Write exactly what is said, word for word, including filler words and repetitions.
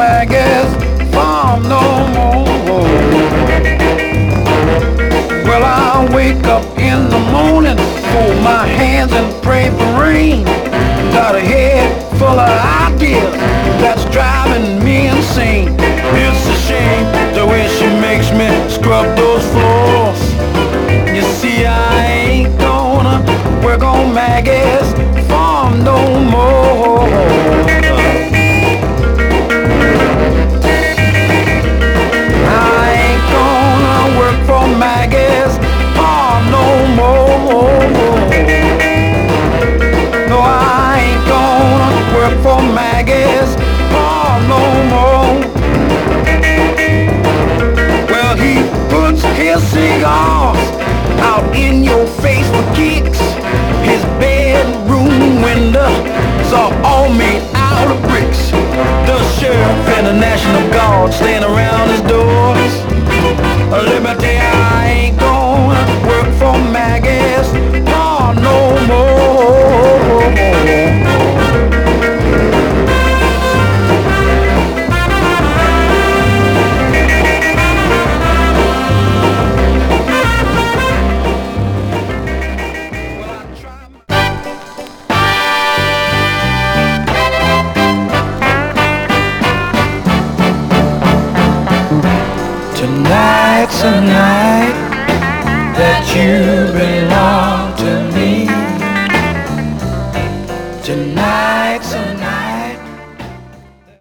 Maggie's farm no more. Well, I wake up in the morning, hold my hands and pray for rain. Got a head full of ideas that's driving me insane. It's a shame the way she makes me scrub those floors. You see, I ain't gonna work on Maggie's farm no more. I ain't gonna work for Maggie's farm no more. No, I ain't gonna work for Maggie's farm no more. Well, he puts his cigars out in your face for kicks. His bedroom windows are all made out of bricks. The sheriff and the National Guard stand around his doors. Let me tell you, I ain't gonna work for Maggie's farm no more. Tonight's a night that you